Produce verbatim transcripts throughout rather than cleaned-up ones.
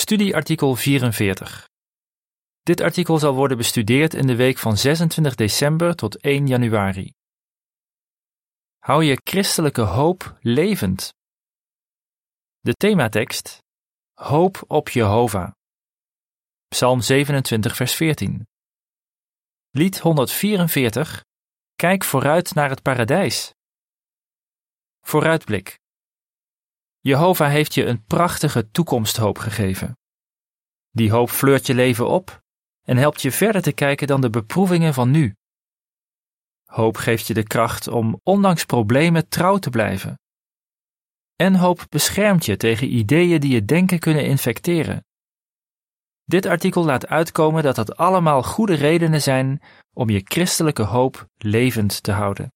Studieartikel vierenveertig. Dit artikel zal worden bestudeerd in de week van zesentwintig december tot één januari. Hou je christelijke hoop levend. De thematekst: Hoop op Jehovah. Psalm zevenentwintig vers veertien. Lied honderdvierenveertig. Kijk vooruit naar het paradijs. Vooruitblik. Jehovah heeft je een prachtige toekomsthoop gegeven. Die hoop fleurt je leven op en helpt je verder te kijken dan de beproevingen van nu. Hoop geeft je de kracht om ondanks problemen trouw te blijven. En hoop beschermt je tegen ideeën die je denken kunnen infecteren. Dit artikel laat uitkomen dat dat allemaal goede redenen zijn om je christelijke hoop levend te houden.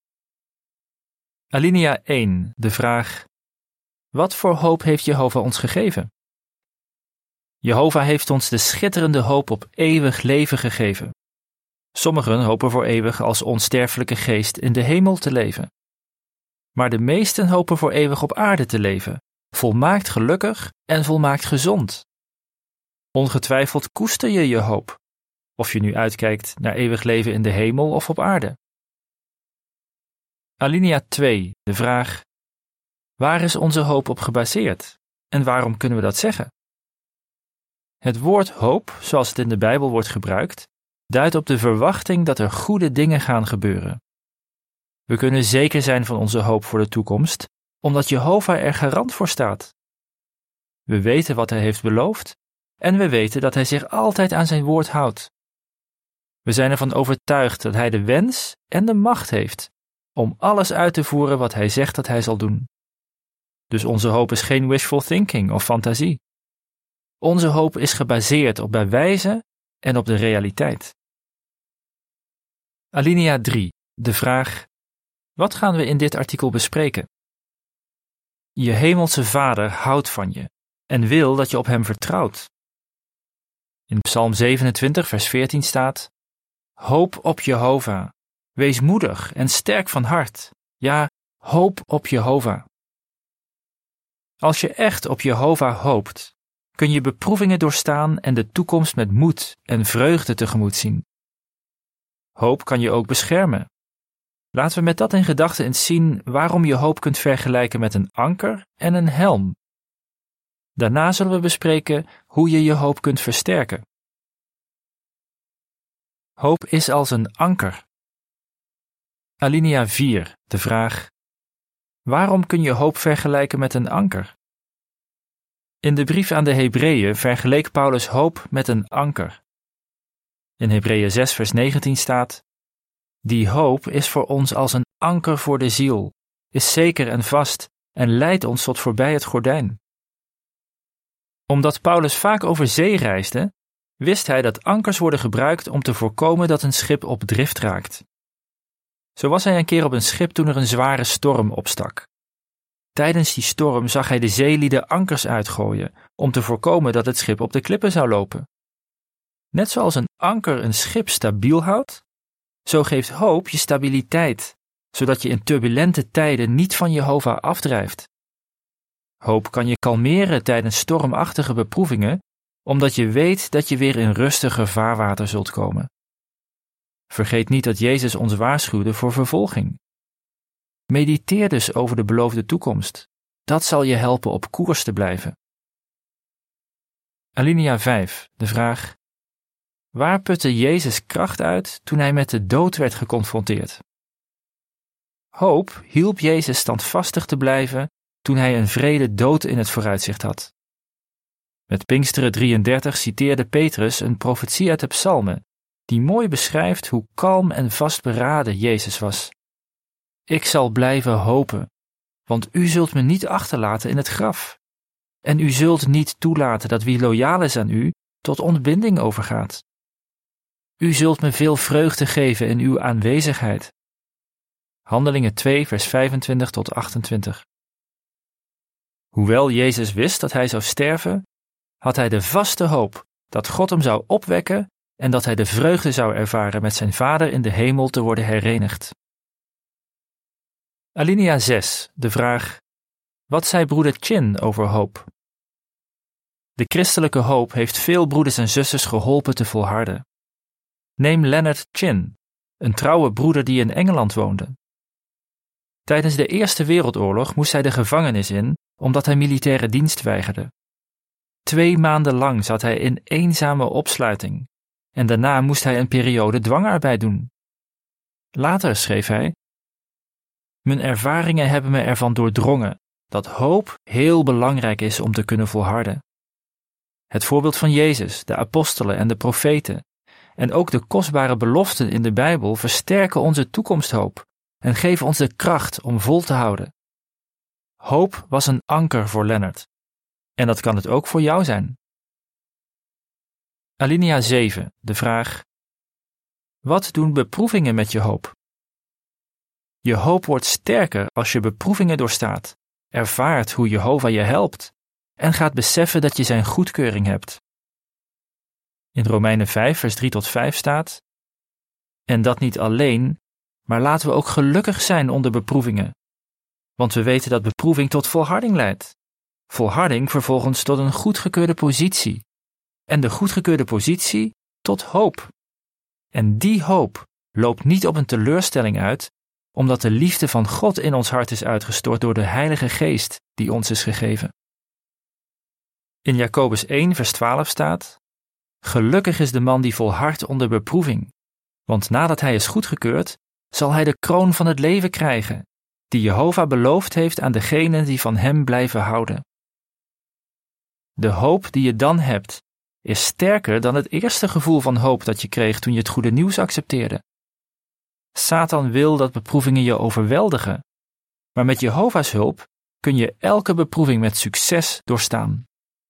Alinea één, de vraag: wat voor hoop heeft Jehovah ons gegeven? Jehovah heeft ons de schitterende hoop op eeuwig leven gegeven. Sommigen hopen voor eeuwig als onsterfelijke geest in de hemel te leven. Maar de meesten hopen voor eeuwig op aarde te leven, volmaakt gelukkig en volmaakt gezond. Ongetwijfeld koester je je hoop, of je nu uitkijkt naar eeuwig leven in de hemel of op aarde. Alinea twee, de vraag: waar is onze hoop op gebaseerd en waarom kunnen we dat zeggen? Het woord hoop, zoals het in de Bijbel wordt gebruikt, duidt op de verwachting dat er goede dingen gaan gebeuren. We kunnen zeker zijn van onze hoop voor de toekomst, omdat Jehovah er garant voor staat. We weten wat hij heeft beloofd en we weten dat hij zich altijd aan zijn woord houdt. We zijn ervan overtuigd dat hij de wens en de macht heeft om alles uit te voeren wat hij zegt dat hij zal doen. Dus onze hoop is geen wishful thinking of fantasie. Onze hoop is gebaseerd op bewijzen en op de realiteit. Alinea drie, de vraag: wat gaan we in dit artikel bespreken? Je hemelse Vader houdt van je en wil dat je op hem vertrouwt. In Psalm zevenentwintig vers veertien staat: hoop op Jehovah, wees moedig en sterk van hart, ja, hoop op Jehovah. Als je echt op Jehovah hoopt, kun je beproevingen doorstaan en de toekomst met moed en vreugde tegemoet zien. Hoop kan je ook beschermen. Laten we met dat in gedachten eens zien waarom je hoop kunt vergelijken met een anker en een helm. Daarna zullen we bespreken hoe je je hoop kunt versterken. Hoop is als een anker. Alinea vier, de vraag: waarom kun je hoop vergelijken met een anker? In de brief aan de Hebreeën vergeleek Paulus hoop met een anker. In Hebreeën zes vers negentien staat: die hoop is voor ons als een anker voor de ziel, is zeker en vast en leidt ons tot voorbij het gordijn. Omdat Paulus vaak over zee reisde, wist hij dat ankers worden gebruikt om te voorkomen dat een schip op drift raakt. Zo was hij een keer op een schip toen er een zware storm opstak. Tijdens die storm zag hij de zeelieden ankers uitgooien om te voorkomen dat het schip op de klippen zou lopen. Net zoals een anker een schip stabiel houdt, zo geeft hoop je stabiliteit, zodat je in turbulente tijden niet van Jehovah afdrijft. Hoop kan je kalmeren tijdens stormachtige beproevingen, omdat je weet dat je weer in rustiger vaarwater zult komen. Vergeet niet dat Jezus ons waarschuwde voor vervolging. Mediteer dus over de beloofde toekomst. Dat zal je helpen op koers te blijven. Alinea vijf, de vraag: waar putte Jezus kracht uit toen hij met de dood werd geconfronteerd? Hoop hielp Jezus standvastig te blijven toen hij een wrede dood in het vooruitzicht had. Met Pinksteren drieëndertig citeerde Petrus een profetie uit de Psalmen, die mooi beschrijft hoe kalm en vastberaden Jezus was. Ik zal blijven hopen, want u zult me niet achterlaten in het graf. En u zult niet toelaten dat wie loyaal is aan u tot ontbinding overgaat. U zult me veel vreugde geven in uw aanwezigheid. Handelingen twee vers vijfentwintig tot achtentwintig. Hoewel Jezus wist dat hij zou sterven, had hij de vaste hoop dat God hem zou opwekken en dat hij de vreugde zou ervaren met zijn Vader in de hemel te worden herenigd. Alinea zes, de vraag: wat zei broeder Chin over hoop? De christelijke hoop heeft veel broeders en zusters geholpen te volharden. Neem Leonard Chin, een trouwe broeder die in Engeland woonde. Tijdens de Eerste Wereldoorlog moest hij de gevangenis in omdat hij militaire dienst weigerde. Twee maanden lang zat hij in eenzame opsluiting en daarna moest hij een periode dwangarbeid doen. Later schreef hij: Mijn ervaringen hebben me ervan doordrongen dat hoop heel belangrijk is om te kunnen volharden. Het voorbeeld van Jezus, de apostelen en de profeten en ook de kostbare beloften in de Bijbel versterken onze toekomsthoop en geven ons de kracht om vol te houden. Hoop was een anker voor Leonard. En dat kan het ook voor jou zijn. Alinea zeven, de vraag: wat doen beproevingen met je hoop? Je hoop wordt sterker als je beproevingen doorstaat, ervaart hoe Jehovah je helpt en gaat beseffen dat je zijn goedkeuring hebt. In Romeinen vijf, vers drie tot vijf staat: En dat niet alleen, maar laten we ook gelukkig zijn onder beproevingen. Want we weten dat beproeving tot volharding leidt. Volharding vervolgens tot een goedgekeurde positie. En de goedgekeurde positie tot hoop. En die hoop loopt niet op een teleurstelling uit, omdat de liefde van God in ons hart is uitgestort door de Heilige Geest die ons is gegeven. In Jacobus één, vers twaalf staat: Gelukkig is de man die volhardt onder beproeving, want nadat hij is goedgekeurd, zal hij de kroon van het leven krijgen, die Jehovah beloofd heeft aan degenen die van hem blijven houden. De hoop die je dan hebt, is sterker dan het eerste gevoel van hoop dat je kreeg toen je het goede nieuws accepteerde. Satan wil dat beproevingen je overweldigen, maar met Jehovah's hulp kun je elke beproeving met succes doorstaan.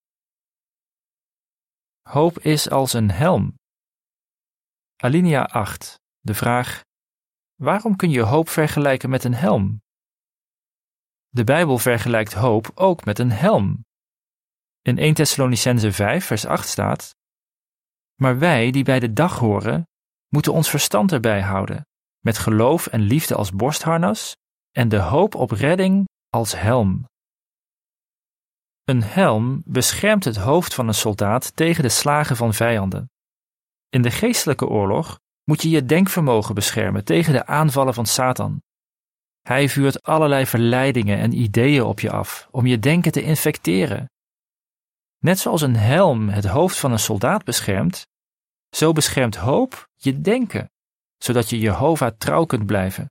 Hoop is als een helm. Alinea acht, de vraag: waarom kun je hoop vergelijken met een helm? De Bijbel vergelijkt hoop ook met een helm. In Eerste Thessalonicenzen vijf, vers acht staat: Maar wij die bij de dag horen, moeten ons verstand erbij houden, met geloof en liefde als borstharnas en de hoop op redding als helm. Een helm beschermt het hoofd van een soldaat tegen de slagen van vijanden. In de geestelijke oorlog moet je je denkvermogen beschermen tegen de aanvallen van Satan. Hij vuurt allerlei verleidingen en ideeën op je af om je denken te infecteren. Net zoals een helm het hoofd van een soldaat beschermt, zo beschermt hoop je denken, zodat je Jehovah trouw kunt blijven.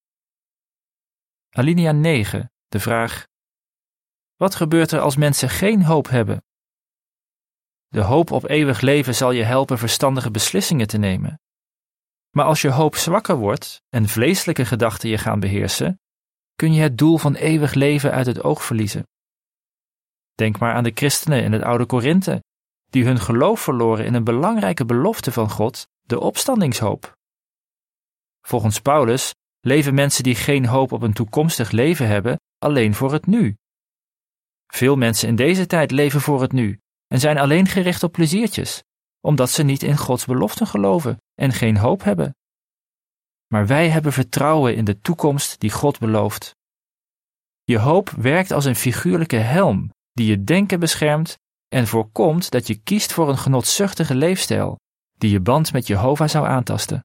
Alinea negen, de vraag: wat gebeurt er als mensen geen hoop hebben? De hoop op eeuwig leven zal je helpen verstandige beslissingen te nemen. Maar als je hoop zwakker wordt en vleeselijke gedachten je gaan beheersen, kun je het doel van eeuwig leven uit het oog verliezen. Denk maar aan de christenen in het oude Korinthe, die hun geloof verloren in een belangrijke belofte van God, de opstandingshoop. Volgens Paulus leven mensen die geen hoop op een toekomstig leven hebben, alleen voor het nu. Veel mensen in deze tijd leven voor het nu en zijn alleen gericht op pleziertjes, omdat ze niet in Gods beloften geloven en geen hoop hebben. Maar wij hebben vertrouwen in de toekomst die God belooft. Je hoop werkt als een figuurlijke helm die je denken beschermt en voorkomt dat je kiest voor een genotzuchtige leefstijl die je band met Jehovah zou aantasten.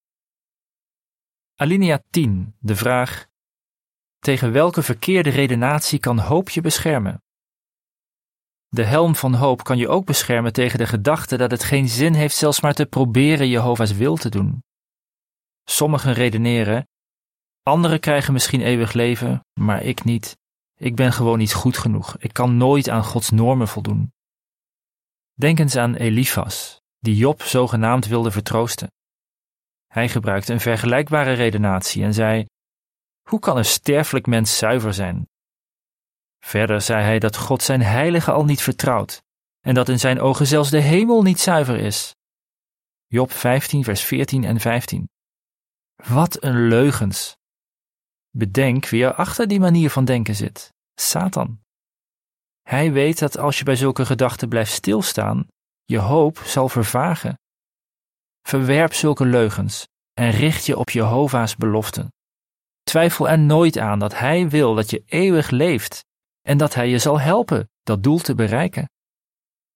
Alinea tien, de vraag: tegen welke verkeerde redenatie kan hoop je beschermen? De helm van hoop kan je ook beschermen tegen de gedachte dat het geen zin heeft zelfs maar te proberen Jehovah's wil te doen. Sommigen redeneren: anderen krijgen misschien eeuwig leven, maar ik niet. Ik ben gewoon niet goed genoeg. Ik kan nooit aan Gods normen voldoen. Denk eens aan Elifas, die Job zogenaamd wilde vertroosten. Hij gebruikte een vergelijkbare redenatie en zei: hoe kan een sterfelijk mens zuiver zijn? Verder zei hij dat God zijn heilige al niet vertrouwt en dat in zijn ogen zelfs de hemel niet zuiver is. Job vijftien, vers veertien en vijftien. Wat een leugens! Bedenk wie er achter die manier van denken zit: Satan. Hij weet dat als je bij zulke gedachten blijft stilstaan, je hoop zal vervagen. Verwerp zulke leugens en richt je op Jehovah's beloften. Twijfel er nooit aan dat Hij wil dat je eeuwig leeft en dat Hij je zal helpen dat doel te bereiken.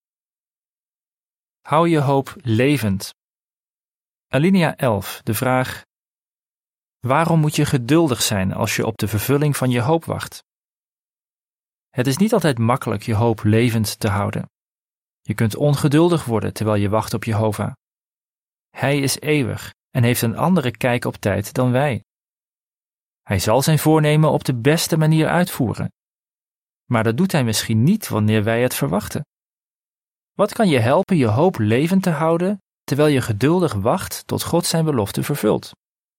Hou je hoop levend. Alinea elf, de vraag: waarom moet je geduldig zijn als je op de vervulling van je hoop wacht? Het is niet altijd makkelijk je hoop levend te houden. Je kunt ongeduldig worden terwijl je wacht op Jehovah. Hij is eeuwig en heeft een andere kijk op tijd dan wij. Hij zal zijn voornemen op de beste manier uitvoeren. Maar dat doet hij misschien niet wanneer wij het verwachten. Wat kan je helpen je hoop levend te houden terwijl je geduldig wacht tot God zijn belofte vervult?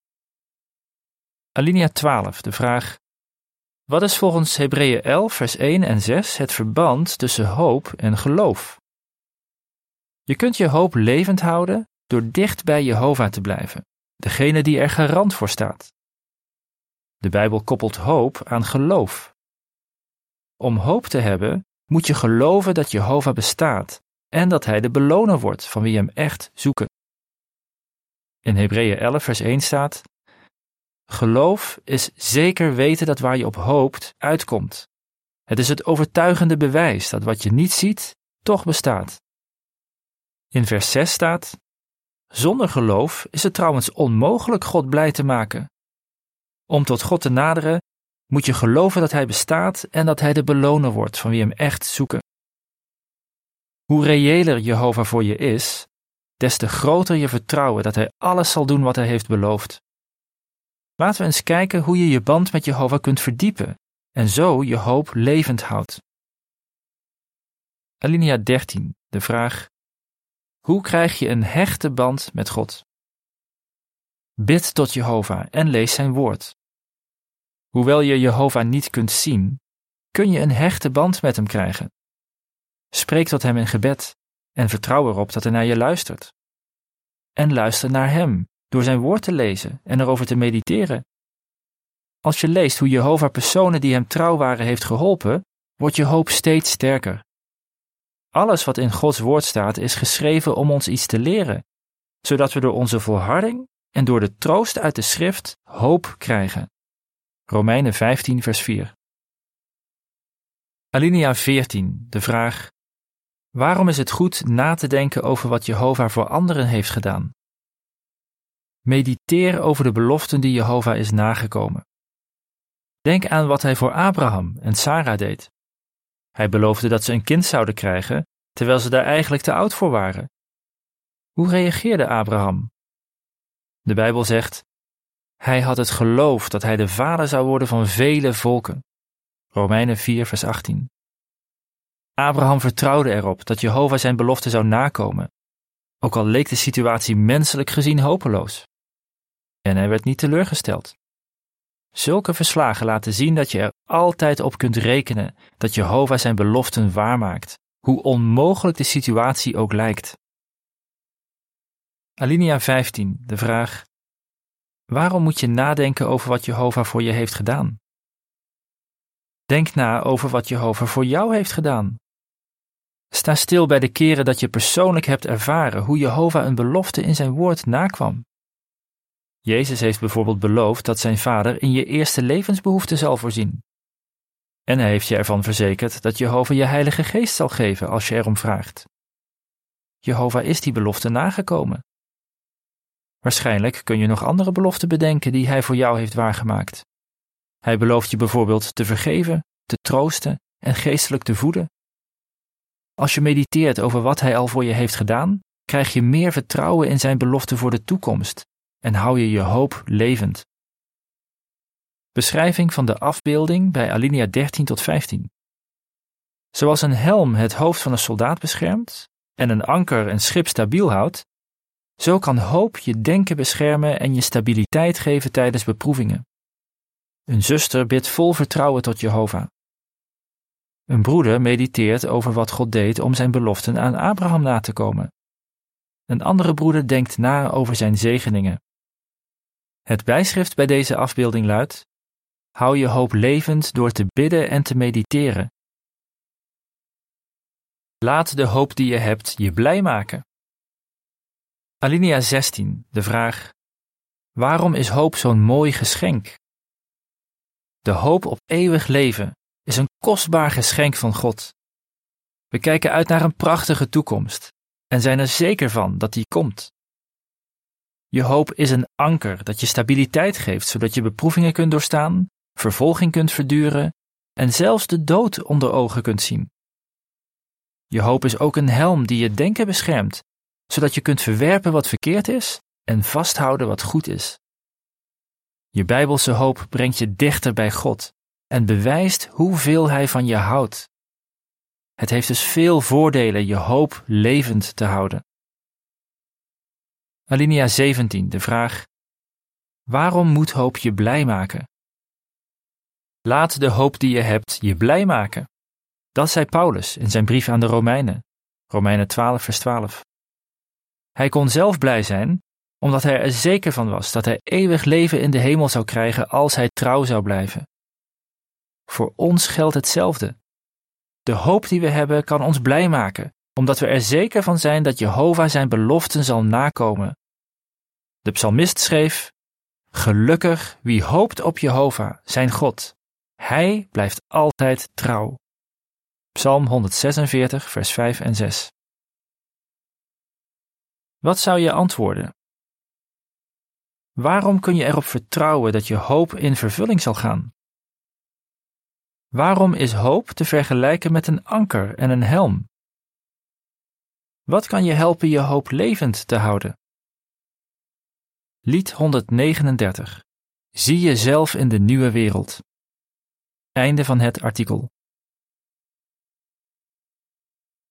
Alinea twaalf, de vraag: wat is volgens Hebreeën elf, vers één en zes het verband tussen hoop en geloof? Je kunt je hoop levend houden door dicht bij Jehovah te blijven, degene die er garant voor staat. De Bijbel koppelt hoop aan geloof. Om hoop te hebben, moet je geloven dat Jehovah bestaat en dat hij de beloner wordt van wie hem echt zoeken. In Hebreeën elf, vers één staat: geloof is zeker weten dat waar je op hoopt uitkomt. Het is het overtuigende bewijs dat wat je niet ziet, toch bestaat. In vers zes staat: zonder geloof is het trouwens onmogelijk God blij te maken. Om tot God te naderen, moet je geloven dat hij bestaat en dat hij de beloner wordt van wie hem echt zoeken. Hoe reëler Jehovah voor je is, des te groter je vertrouwen dat hij alles zal doen wat hij heeft beloofd. Laten we eens kijken hoe je je band met Jehovah kunt verdiepen en zo je hoop levend houdt. Alinea dertien, de vraag: hoe krijg je een hechte band met God? Bid tot Jehovah en lees zijn woord. Hoewel je Jehovah niet kunt zien, kun je een hechte band met hem krijgen. Spreek tot hem in gebed en vertrouw erop dat hij naar je luistert. En luister naar hem door zijn woord te lezen en erover te mediteren. Als je leest hoe Jehovah personen die hem trouw waren heeft geholpen, wordt je hoop steeds sterker. Alles wat in Gods woord staat is geschreven om ons iets te leren, zodat we door onze volharding en door de troost uit de schrift hoop krijgen. Romeinen vijftien, vers vier. Alinea veertien, de vraag: waarom is het goed na te denken over wat Jehovah voor anderen heeft gedaan? Mediteer over de beloften die Jehovah is nagekomen. Denk aan wat hij voor Abraham en Sara deed. Hij beloofde dat ze een kind zouden krijgen, terwijl ze daar eigenlijk te oud voor waren. Hoe reageerde Abraham? De Bijbel zegt: hij had het geloof dat hij de vader zou worden van vele volken. Romeinen vier, vers achttien. Abraham vertrouwde erop dat Jehovah zijn belofte zou nakomen, ook al leek de situatie menselijk gezien hopeloos. En hij werd niet teleurgesteld. Zulke verslagen laten zien dat je er altijd op kunt rekenen dat Jehovah zijn beloften waarmaakt, hoe onmogelijk de situatie ook lijkt. Alinea vijftien, de vraag: waarom moet je nadenken over wat Jehovah voor je heeft gedaan? Denk na over wat Jehovah voor jou heeft gedaan. Sta stil bij de keren dat je persoonlijk hebt ervaren hoe Jehovah een belofte in zijn woord nakwam. Jezus heeft bijvoorbeeld beloofd dat zijn vader in je eerste levensbehoefte zal voorzien. En hij heeft je ervan verzekerd dat Jehovah je Heilige Geest zal geven als je erom vraagt. Jehovah is die belofte nagekomen. Waarschijnlijk kun je nog andere beloften bedenken die hij voor jou heeft waargemaakt. Hij belooft je bijvoorbeeld te vergeven, te troosten en geestelijk te voeden. Als je mediteert over wat hij al voor je heeft gedaan, krijg je meer vertrouwen in zijn belofte voor de toekomst en hou je je hoop levend. Beschrijving van de afbeelding bij Alinea dertien tot vijftien. Zoals een helm het hoofd van een soldaat beschermt en een anker een schip stabiel houdt, zo kan hoop je denken beschermen en je stabiliteit geven tijdens beproevingen. Een zuster bidt vol vertrouwen tot Jehovah. Een broeder mediteert over wat God deed om zijn beloften aan Abraham na te komen. Een andere broeder denkt na over zijn zegeningen. Het bijschrift bij deze afbeelding luidt: hou je hoop levend door te bidden en te mediteren. Laat de hoop die je hebt je blij maken. Alinea zestien, de vraag: waarom is hoop zo'n mooi geschenk? De hoop op eeuwig leven is een kostbaar geschenk van God. We kijken uit naar een prachtige toekomst en zijn er zeker van dat die komt. Je hoop is een anker dat je stabiliteit geeft, zodat je beproevingen kunt doorstaan, vervolging kunt verduren en zelfs de dood onder ogen kunt zien. Je hoop is ook een helm die je denken beschermt, zodat je kunt verwerpen wat verkeerd is en vasthouden wat goed is. Je Bijbelse hoop brengt je dichter bij God en bewijst hoeveel Hij van je houdt. Het heeft dus veel voordelen je hoop levend te houden. Alinea zeventien, de vraag: waarom moet hoop je blij maken? Laat de hoop die je hebt je blij maken. Dat zei Paulus in zijn brief aan de Romeinen, Romeinen twaalf, vers twaalf. Hij kon zelf blij zijn, omdat hij er zeker van was dat hij eeuwig leven in de hemel zou krijgen als hij trouw zou blijven. Voor ons geldt hetzelfde. De hoop die we hebben kan ons blij maken, omdat we er zeker van zijn dat Jehovah zijn beloften zal nakomen. De psalmist schreef: gelukkig wie hoopt op Jehovah, zijn God. Hij blijft altijd trouw. Psalm honderdzesenveertig, vers vijf en zes. Wat zou je antwoorden? Waarom kun je erop vertrouwen dat je hoop in vervulling zal gaan? Waarom is hoop te vergelijken met een anker en een helm? Wat kan je helpen je hoop levend te houden? Lied honderdnegenendertig. Zie jezelf in de nieuwe wereld. Einde van het artikel.